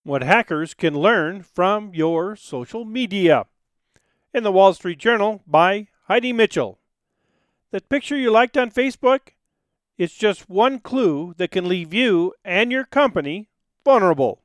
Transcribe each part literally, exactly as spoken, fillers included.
What hackers can learn from your social media. In the Wall Street Journal by Heidi Mitchell. That picture you liked on Facebook? It's just one clue that can leave you and your company vulnerable.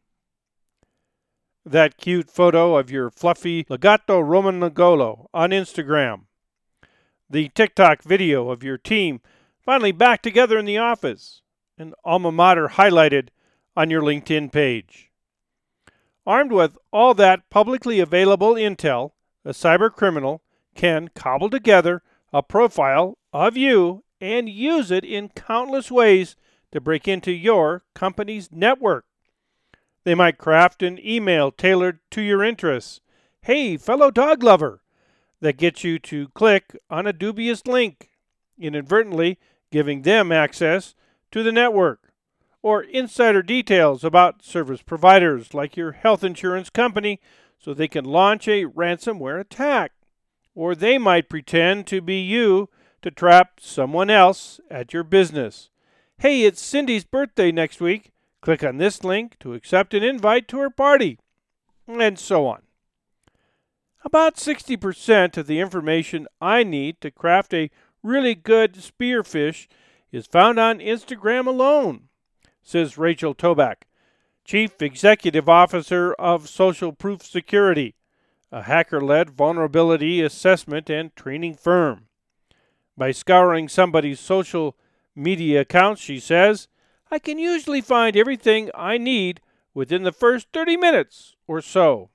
That cute photo of your fluffy legato romagnolo on Instagram. The TikTok video of your team finally back together in the office. An alma mater highlighted on your LinkedIn page. Armed with all that publicly available intel, a cyber criminal can cobble together a profile of you and use it in countless ways to break into your company's network. They might craft an email tailored to your interests. Hey, fellow dog lover, that gets you to click on a dubious link, inadvertently giving them access to the network. Or insider details about service providers like your health insurance company so they can launch a ransomware attack. Or they might pretend to be you to trap someone else at your business. Hey, it's Cindy's birthday next week. Click on this link to accept an invite to her party. And so on. About sixty percent of the information I need to craft a really good spearfish is found on Instagram alone, says Rachel Toback, Chief Executive Officer of Social Proof Security, a hacker-led vulnerability assessment and training firm. By scouring somebody's social media accounts, she says, I can usually find everything I need within the first thirty minutes or so.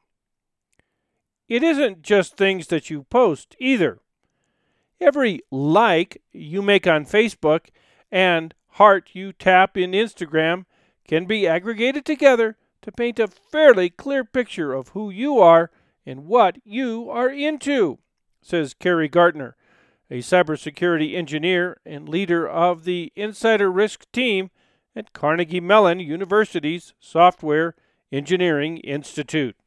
It isn't just things that you post either. Every like you make on Facebook and heart you tap in Instagram can be aggregated together to paint a fairly clear picture of who you are and what you are into, says Carrie Gartner, a cybersecurity engineer and leader of the Insider Risk team at Carnegie Mellon University's Software Engineering Institute.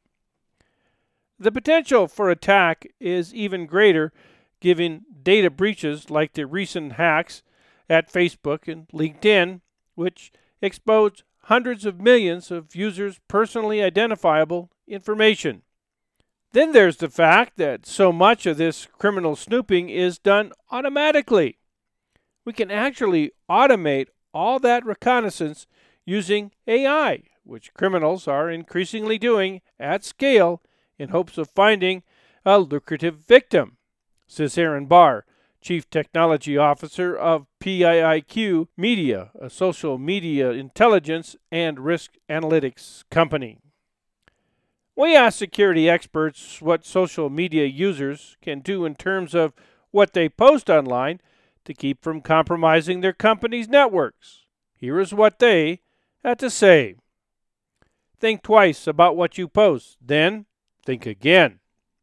The potential for attack is even greater given data breaches like the recent hacks at Facebook and LinkedIn, which exposed hundreds of millions of users' personally identifiable information. Then there's the fact that so much of this criminal snooping is done automatically. We can actually automate all that reconnaissance using A I, which criminals are increasingly doing at scale in hopes of finding a lucrative victim, says Aaron Barr, Chief Technology Officer of P I I Q Media, a social media intelligence and risk analytics company. We asked security experts what social media users can do in terms of what they post online to keep from compromising their company's networks. Here is what they had to say. Think twice about what you post, then think again.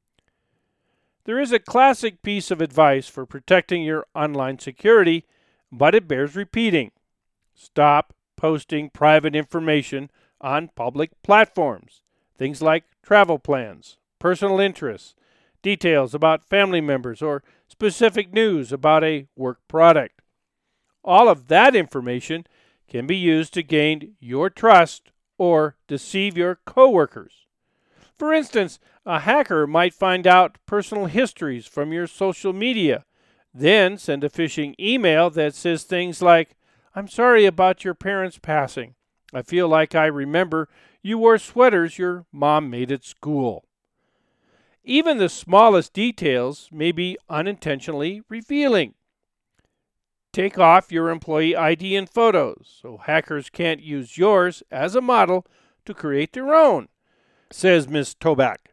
There is a classic piece of advice for protecting your online security, but it bears repeating. Stop posting private information on public platforms. Things like travel plans, personal interests, details about family members, or specific news about a work product. All of that information can be used to gain your trust or deceive your coworkers. For instance, a hacker might find out personal histories from your social media, then send a phishing email that says things like, I'm sorry about your parents passing. I feel like I remember you wore sweaters your mom made at school. Even the smallest details may be unintentionally revealing. Take off your employee I D and photos so hackers can't use yours as a model to create their own, says Miz Toback.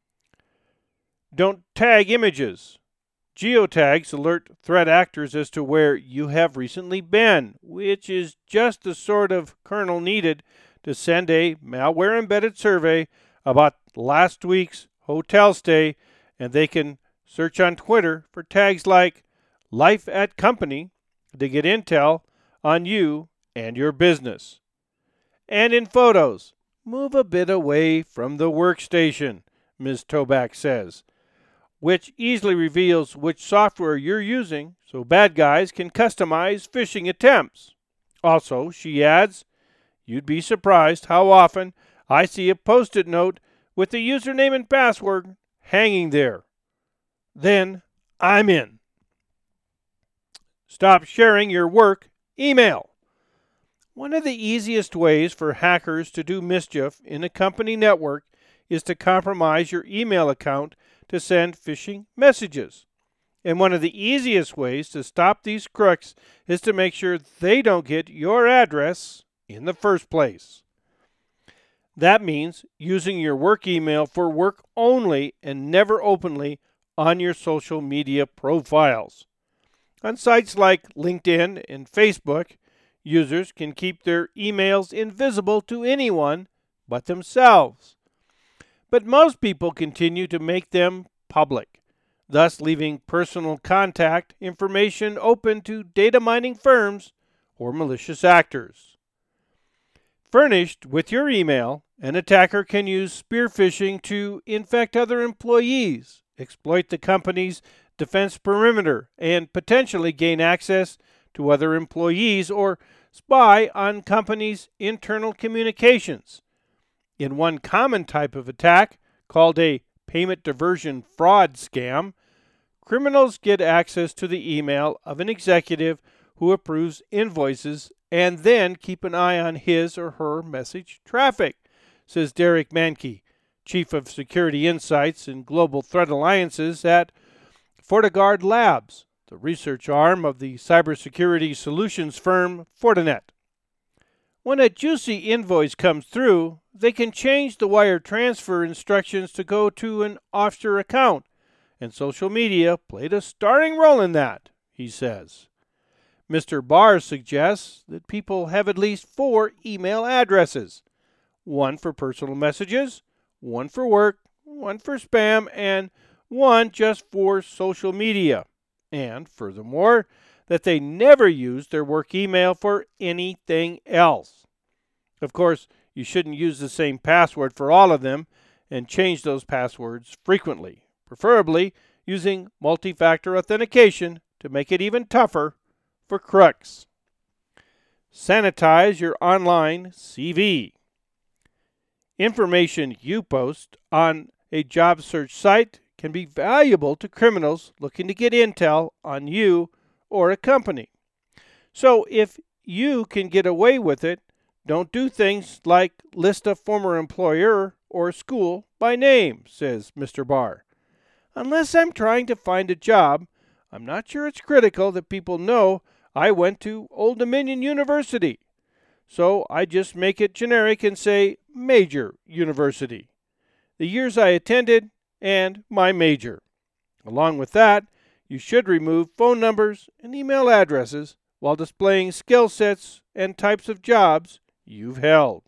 Don't tag images. Geotags alert threat actors as to where you have recently been, which is just the sort of kernel needed to send a malware-embedded survey about last week's hotel stay, and they can search on Twitter for tags like Life at Company to get intel on you and your business. And in photos, move a bit away from the workstation, Miz Toback says, which easily reveals which software you're using so bad guys can customize phishing attempts. Also, she adds, you'd be surprised how often I see a post-it note with the username and password hanging there. Then I'm in. Stop sharing your work email. One of the easiest ways for hackers to do mischief in a company network is to compromise your email account to send phishing messages. And one of the easiest ways to stop these crooks is to make sure they don't get your address in the first place. That means using your work email for work only and never openly on your social media profiles. On sites like LinkedIn and Facebook, users can keep their emails invisible to anyone but themselves. But most people continue to make them public, thus leaving personal contact information open to data mining firms or malicious actors. Furnished with your email, an attacker can use spear phishing to infect other employees, exploit the company's defense perimeter, and potentially gain access to other employees or spy on companies' internal communications. In one common type of attack, called a payment diversion fraud scam, criminals get access to the email of an executive who approves invoices and then keep an eye on his or her message traffic, says Derek Manke, Chief of Security Insights and Global Threat Alliances at FortiGuard Labs, the research arm of the cybersecurity solutions firm Fortinet. When a juicy invoice comes through, they can change the wire transfer instructions to go to an offshore account, and social media played a starring role in that, he says. Mister Barr suggests that people have at least four email addresses, one for personal messages, one for work, one for spam, and one just for social media. And furthermore, that they never use their work email for anything else. Of course, you shouldn't use the same password for all of them and change those passwords frequently, preferably using multi-factor authentication to make it even tougher for crooks. Sanitize your online C V. Information you post on a job search site can be valuable to criminals looking to get intel on you or a company. So if you can get away with it, don't do things like list a former employer or school by name, says Mister Barr. Unless I'm trying to find a job, I'm not sure it's critical that people know I went to Old Dominion University. So I just make it generic and say major university, the years I attended, and my major. Along with that, you should remove phone numbers and email addresses while displaying skill sets and types of jobs you've held.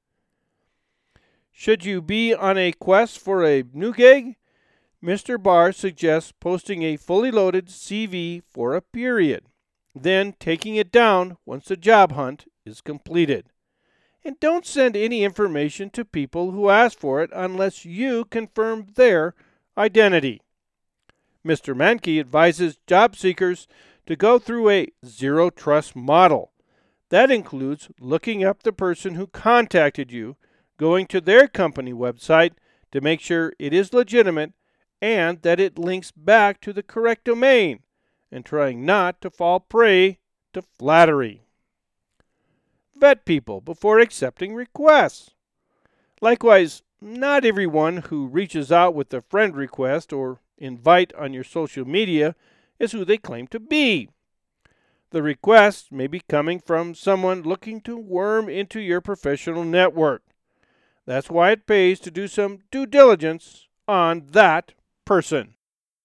Should you be on a quest for a new gig? Mister Barr suggests posting a fully loaded C V for a period, then taking it down once the job hunt is completed. And don't send any information to people who ask for it unless you confirm their identity. Mister Manke advises job seekers to go through a zero-trust model. That includes looking up the person who contacted you, going to their company website to make sure it is legitimate and that it links back to the correct domain, and trying not to fall prey to flattery. Vet people before accepting requests. Likewise, not everyone who reaches out with a friend request or invite on your social media is who they claim to be. The request may be coming from someone looking to worm into your professional network. That's why it pays to do some due diligence on that person.